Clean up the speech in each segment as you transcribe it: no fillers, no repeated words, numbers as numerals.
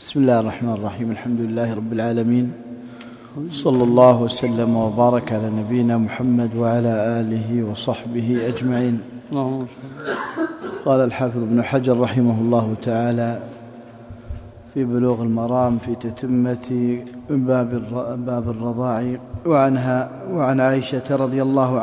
بسم الله الرحمن الرحيم. الحمد لله رب العالمين، صلى الله وسلم وبارك على نبينا محمد وعلى آله وصحبه أجمعين. قال الحافظ ابن حجر رحمه الله تعالى في بلوغ المرام في تتمة باب الرضاع وعن عائشة رضي الله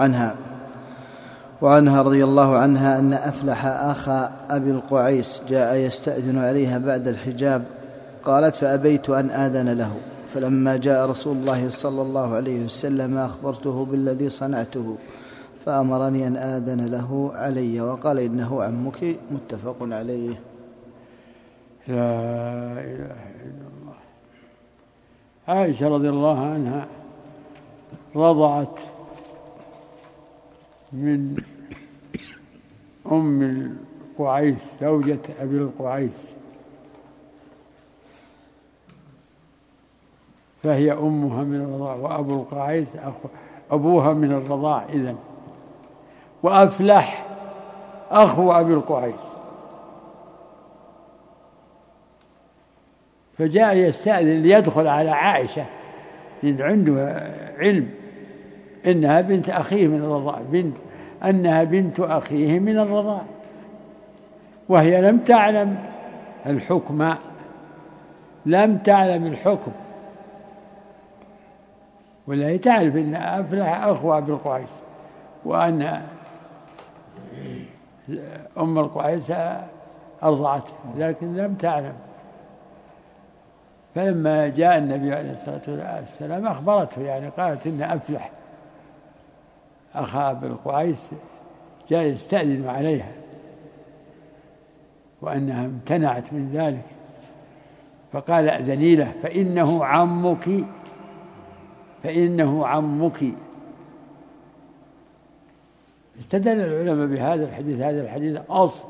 عنها أن أفلح أخا أبي القعيس جاء يستأذن عليها بعد الحجاب، قالت فأبيت أن آذن له، فلما جاء رسول الله صلى الله عليه وسلم أخبرته بالذي صنعته فأمرني أن آذن له علي، وقال إنه عمك. متفق عليه. لا إله إلا الله. عائشة رضي الله عنها رضعت من أم القعيس زوجة أبي القعيس، فهي أمها من الرضاع، وأبو القعيس أبوها من الرضاع إذن، وأفلح أخو أبي القعيس. فجاء يستأذن ليدخل على عائشة لأن عنده علم إنها بنت أخيه من الرضاع، أنها بنت أخيه من الرضاع، وهي لم تعلم الحكم، ولا هي تعرف أن أفلح أخو أبي القعيس وأن أم القعيس أرضعته، لكن لم تعلم. فلما جاء النبي عليه الصلاة والسلام أخبرته، يعني قالت إن أفلح أخا أبي القعيس جاء يستأذن عليها وأنها امتنعت من ذلك، فقال أذني له فإنه عمك. استدل العلماء بهذا الحديث. هذا الحديث أصل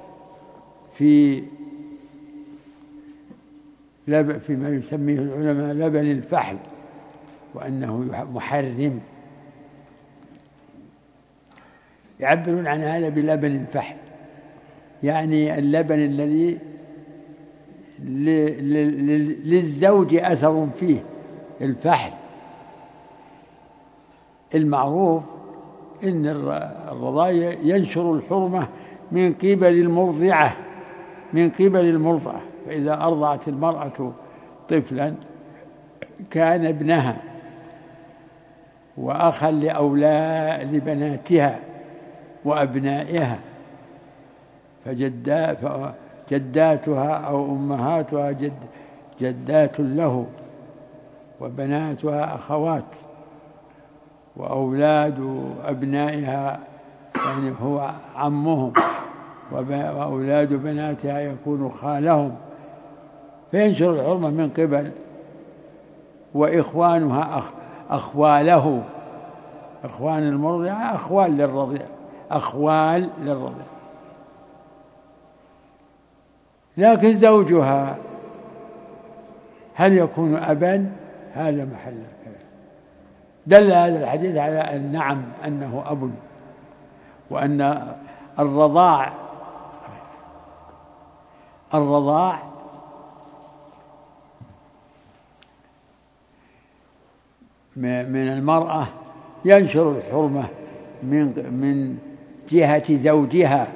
فيما يسميه العلماء لبن الفحل، وأنه محرم، يعبرون عن هذا بلبن الفحل، يعني اللبن الذي للزوج أثر فيه. الفحل المعروف إن الرضاع ينشر الحرمة من قبل المرضعة، فإذا أرضعت المرأة طفلا كان ابنها وأخا لبناتها وأبنائها، فجداتها أو أمهاتها جدات له، وبناتها أخوات، وأولاد أبنائها يعني هو عمهم، وأولاد بناتها يكون خالهم، فينشر الحرمة من قبل، وإخوانها أخواله، إخوان المرضعة أخوال للرضيع. لكن زوجها هل يكون أبا؟ هذا محل الكلام. دل هذا الحديث على أن نعم أنه أب، وأن الرضاع من المرأة ينشر الحرمة من جهة زوجها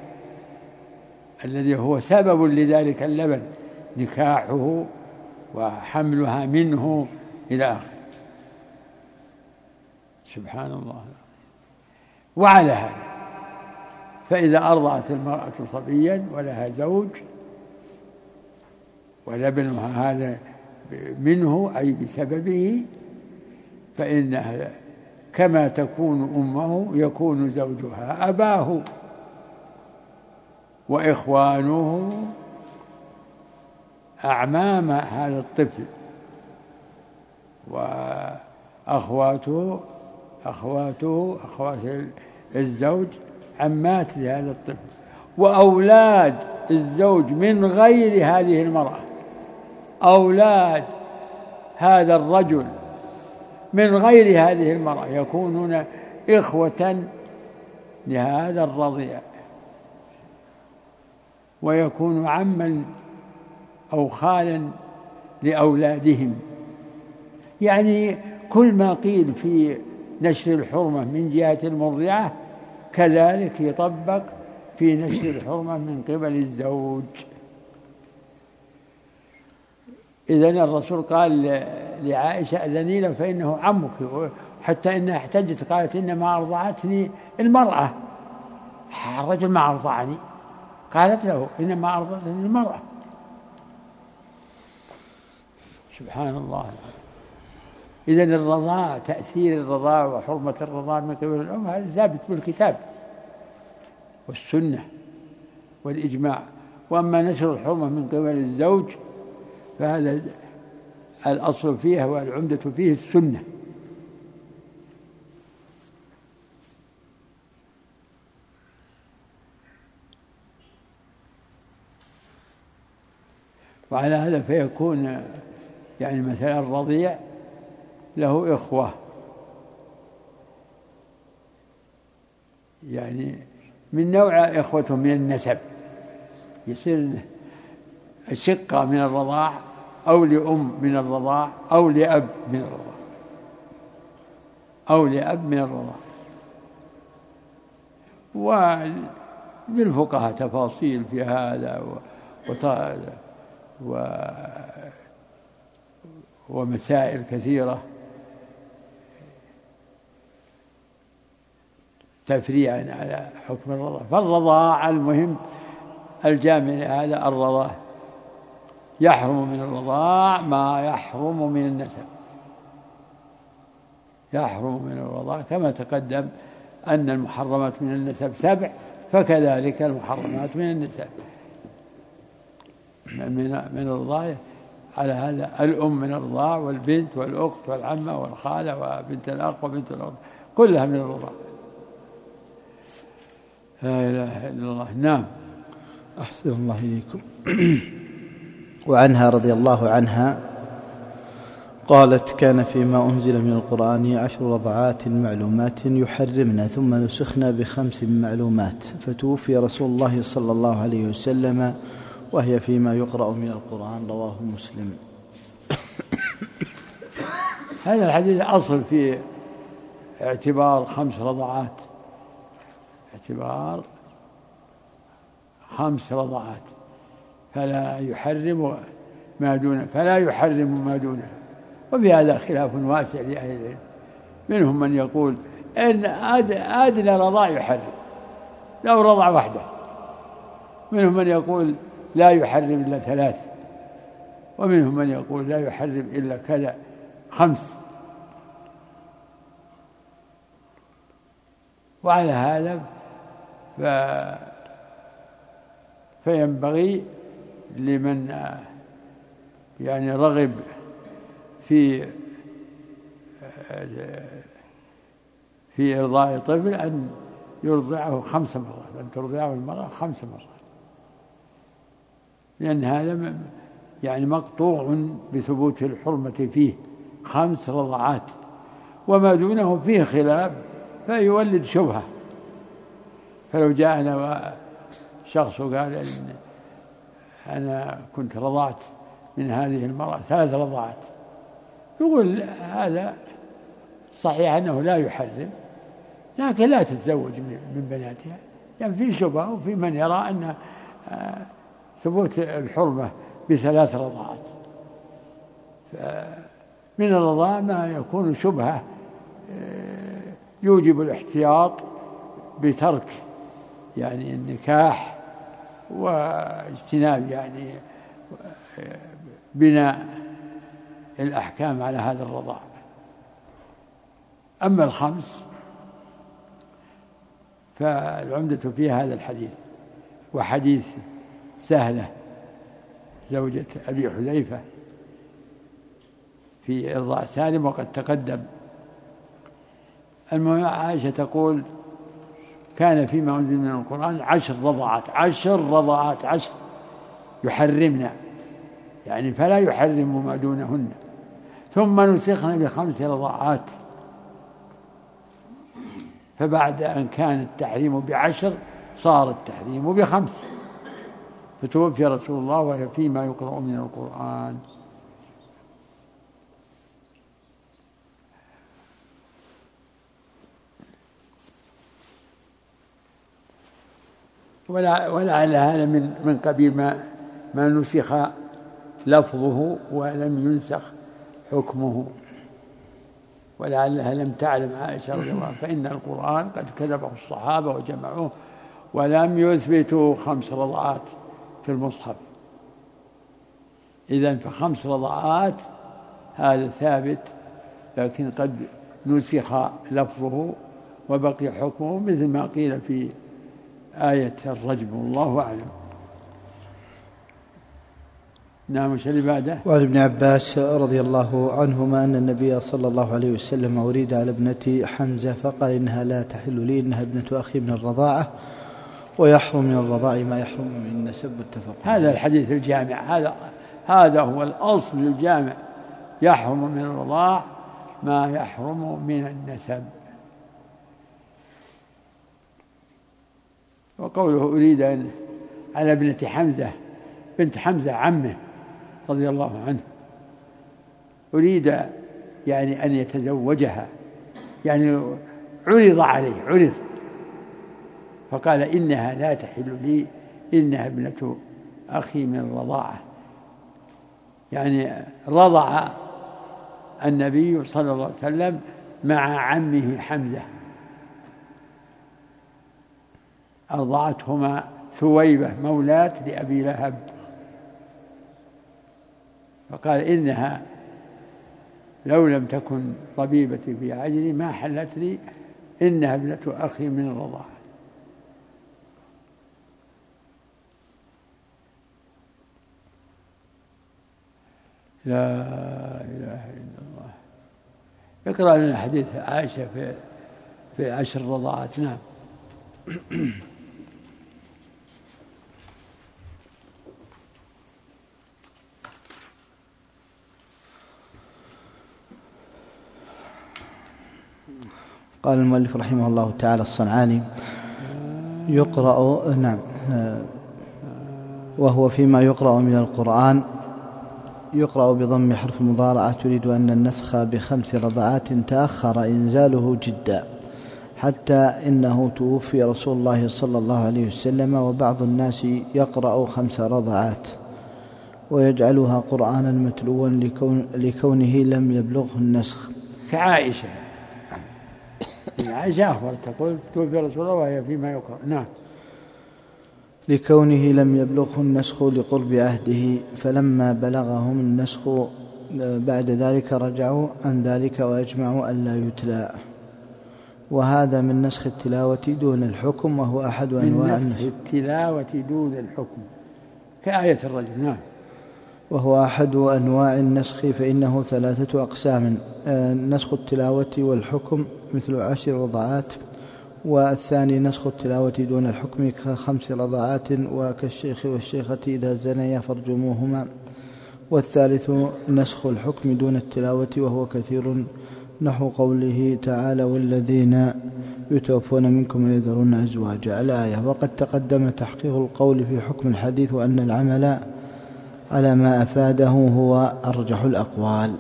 الذي هو سبب لذلك اللبن، نكاحه وحملها منه إلى آخره. سبحان الله. وعلى هذا فإذا أرضعت المرأة صبيا ولها زوج ولبنها هذا منه أي بسببه، فإنها كما تكون أمه يكون زوجها أباه، وإخوانه أعمام هذا الطفل، أخوات الزوج عمات لهذا الطفل، وأولاد الزوج من غير هذه المرأة، أولاد هذا الرجل من غير هذه المرأة يكونون إخوة لهذا الرضيع، ويكون عما أو خالا لأولادهم. يعني كل ما قيل في نشر الحرمة من جهة المرضعة كذلك يطبق في نشر الحرمة من قبل الزوج. إذن الرسول قال لعائشة أذني له فإنه عمك، حتى إنها احتجت قالت إنما أرضعتني المرأة، الرجل ما أرضعني، قالت له إنما أرضعتني المرأة. سبحان الله. إذن الرضاع، تأثير الرضاع وحرمة الرضاع من قبل الأم هذا ثابت بالكتاب والسنة والإجماع. وأما نشر الحرمة من قبل الزوج فهذا الأصل فيه والعمدة فيه السنة. وعلى هذا فيكون يعني مثلا الرضيع له إخوة، يعني من نوع إخوته من النسب، يصير الشقة من الرضاع أو لأم من الرضاع أو لأب من الرضاع أو لأب من الرضاع. وللفقهاء تفاصيل في هذا ومسائل كثيرة تفريعا على حكم الرضاع. فالرضاع المهم الجامع هذا الرضاع يحرم من الرضاع ما يحرم من النسب، يحرم من الرضاع كما تقدم أن المحرمات من النسب 7، فكذلك المحرمات من النسب من الرضاع على هذا الأم من الرضاع والبنت والأخت والعمة والخالة وبنت الأخ وبنت الأخت كلها من الرضاع. لا إله إلا الله. نعم. أحسن الله إليكم. وعنها رضي الله عنها قالت: كان فيما أنزل من القرآن 10 رضعات معلومات يحرمن ثم نسخنا ب5 معلومات، فتوفي رسول الله صلى الله عليه وسلم وهي فيما يقرأ من القرآن. رواه مسلم. هذا الحديث أصل في اعتبار 5 رضعات، اعتبار 5 رضعات، فلا يحرم ما دونه. وبهذا خلاف واسع لأهل العلم، منهم من يقول إن أدنى رضاع يحرم لو رضع واحدة، منهم من يقول لا يحرم إلا 3، ومنهم من يقول لا يحرم إلا كذا 5. وعلى هذا فينبغي لمن يعني رغب في إرضاع طفل أن يرضعه 5 مرات، أن ترضعه المرأة 5 مرات، لأن هذا يعني مقطوع بثبوت الحرمة فيه 5 رضعات، وما دونه فيه خلاف فيولد شبهة. فلو جاءنا شخص وقال إن أنا كنت رضعت من هذه المرأة 3 رضعات، يقول هذا صحيح أنه لا يحرم، لكن لا تتزوج من بناتها، يعني في شبهة، وفي من يرى أن ثبوت الحرمة ب3 رضعات. من الرضاع ما يكون شبهة يوجب الاحتياط بترك يعني النكاح واجتناب يعني بناء الأحكام على هذا الرضاع. أما 5 فالعمدة في هذا الحديث وحديث سهلة زوجة أبي حذيفة في إرضاع سالم وقد تقدم. المهم عائشة تقول: كان فيما أنزل من القرآن 10 رضعات، 10 رضعات، 10 يحرمنا، يعني فلا يحرم ما دونهن، ثم نسخنا ب5 رضعات، فبعد أن كان التحريم ب10 صار التحريم ب5، فتوفي رسول الله وهي فيما يقرأ من القرآن. ولعل هذا من قبيل ما نسخ لفظه ولم ينسخ حكمه، ولعلها لم تعلم عائشة رضي الله عنها، فإن القرآن قد كتبه الصحابة وجمعوه ولم يثبتوا 5 رضعات في المصحف. إذن ف5 رضعات هذا ثابت، لكن قد نسخ لفظه وبقي حكمه، مثل ما قيل في آية الرجم، والله أعلم. نعم. وش اللي بعده؟ وعن ابن عباس رضي الله عنهما أن النبي صلى الله عليه وسلم أريد على ابنة حمزة فقال إنها لا تحل لي، إنها ابنة أخي من الرضاعة، ويحرم من الرضاع ما يحرم من النسب. التفق. هذا الحديث الجامع، هذا هو الأصل الجامع، يحرم من الرضاع ما يحرم من النسب. وقوله أريد على ابنة حمزة، بنت حمزة عمه رضي الله عنه، أريد يعني أن يتزوجها، يعني عرض عليه، عرض، فقال إنها لا تحل لي، إنها ابنة أخي من الرضاعة، يعني رضع النبي صلى الله عليه وسلم مع عمه حمزة، أرضعتهما ثويبة مولاة لأبي لهب، فقال إنها لو لم تكن طبيبتي في عجلي ما حلت لي، إنها ابنة أخي من الرضاعة. لا إله إلا الله. اقرأ لنا حديث عائشة في 10 رضاعات. نعم. قال المؤلف رحمه الله تعالى الصنعاني: يقرأ، نعم، وهو فيما يقرأ من القرآن، يقرأ بضم حرف المضارعة، تريد أن النسخ ب5 رضعات تأخر إنزاله جدا، حتى إنه توفي رسول الله صلى الله عليه وسلم، وبعض الناس يقرأ 5 رضعات ويجعلها قرآنا متلوا لكونه لم يبلغه النسخ. كعائشة، عائشة أخبر تقول توفي رسول الله وهي فيما يقرأ. نعم. لكونه لم يبلغه النسخ لقرب عهده، فلما بلغهم النسخ بعد ذلك رجعوا عن ذلك وأجمعوا أن لا يتلى، وهذا من نسخ التلاوة دون الحكم، وهو أحد أنواع النسخ. التلاوة دون الحكم كآية الرجل. نعم. وهو أحد أنواع النسخ، فإنه 3 أقسام: نسخ التلاوة والحكم مثل 10 رضعات، والثاني نسخ التلاوة دون الحكم ك5 رضعات، وكالشيخ والشيخة إذا زنيا فارجموهما، والثالث نسخ الحكم دون التلاوة وهو كثير، نحو قوله تعالى: والذين يتوفون منكم ويذرون أزواجا، الآية. وقد تقدم تحقيق القول في حكم الحديث، وأن العمل على ما أفاده هو أرجح الأقوال.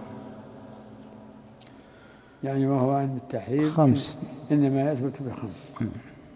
يعني وهو أن التحريم 5 إنما يثبت ب5.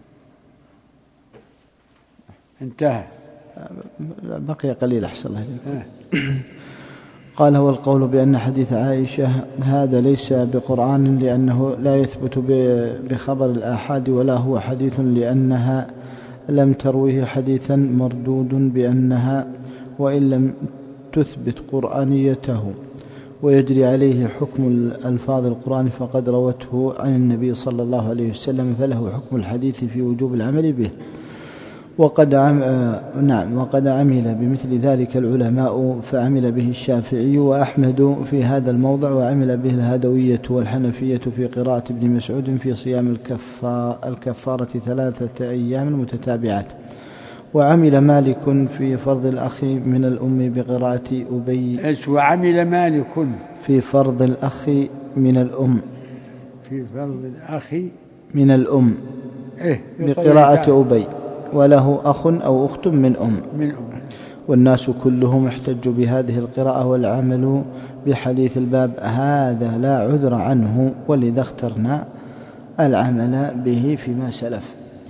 انتهى. بقي قليل أحسن الله. قال: هو القول بأن حديث عائشة هذا ليس بقرآن، لأنه لا يثبت بخبر الآحاد، ولا هو حديث، لأنها لم ترويه حديثا مردود بأنها، وإن لم تثبت قرآنيته ويجري عليه حكم ألفاظ القرآن فقد روته عن النبي صلى الله عليه وسلم، فله حكم الحديث في وجوب العمل به. وقد عمل بمثل ذلك العلماء، فعمل به الشافعي وأحمد في هذا الموضع، وعمل به الهدوية والحنفية في قراءة ابن مسعود في صيام الكفارة 3 أيام متتابعات. وعمل مالك في فرض الأخ من الأم بقراءة أبي. وعمل مالك في فرض الأخ من الأم، في فرض الأخ من الأم بقراءة أبي. وله أخ أو أخت من أم. والناس كلهم احتجوا بهذه القراءة، والعمل بحديث الباب هذا لا عذر عنه، ولذا اخترنا العمل به فيما سلف.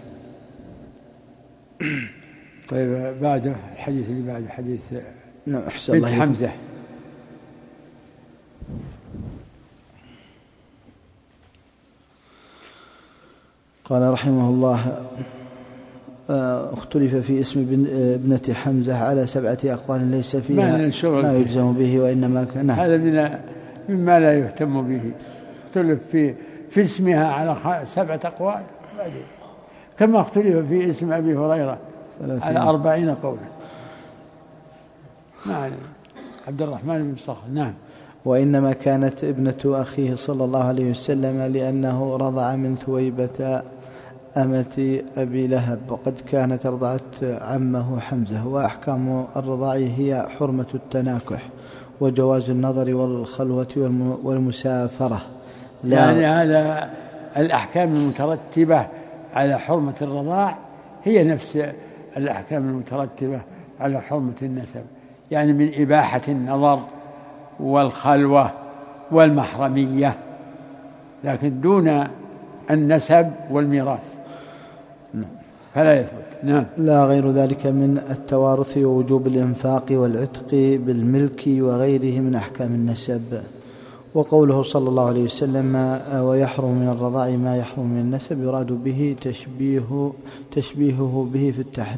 طيب بعد الحديث اللي بعد حديث بنت حمزة. قال رحمه الله: اختلف في اسم ابنة حمزة على 7 أقوال ليس فيها ما يجزم به، وإنما كان هذا مما لا يهتم به. اختلف في اسمها على 7 أقوال، كما اختلف في اسم أبي هريرة على 40 قولا. نعم. عبد الرحمن بن صخر. نعم. وإنما كانت ابنة أخيه صلى الله عليه وسلم لأنه رضع من ثويبة أمة أبي لهب، وقد كانت رضعت عمه حمزة. وأحكام الرضاع هي حرمة التناكح وجواز النظر والخلوة والمسافرة. يعني هذا الأحكام المترتبة على حرمة الرضاع هي نفس الأحكام المترتبة على حرمة النسب، يعني من إباحة النظر والخلوة والمحرمية، لكن دون النسب والميراث فلا يثبت. نعم. لا غير ذلك من التوارث ووجوب الإنفاق والعتق بالملك وغيره من أحكام النسب. وقوله صلى الله عليه وسلم: ويحرم من الرضاع ما يحرم من النسب، يراد به تشبيهه به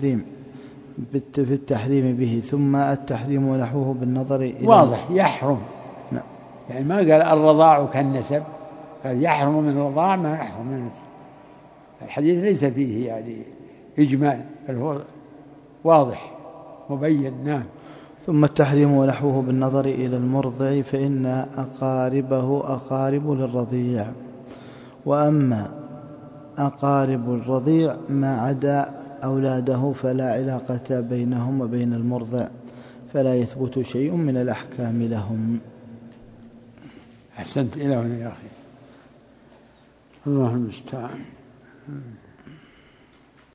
في التحريم به، ثم التحريم ونحوه بالنظر إلى واضح يحرم. نعم. يعني ما قال الرضاع كالنسب، قال يحرم من الرضاع ما يحرم من النسب. الحديث ليس فيه يعني إجمال، بل هو واضح مبين. نعم. ثم التحريم ونحوه بالنظر إلى المرضع، فإن أقاربه أقارب للرضيع، وأما أقارب الرضيع ما عدا أولاده فلا علاقة بينهم وبين المرضع، فلا يثبت شيء من الأحكام لهم. أحسنت إلى هنا يا أخي. الله المستعان.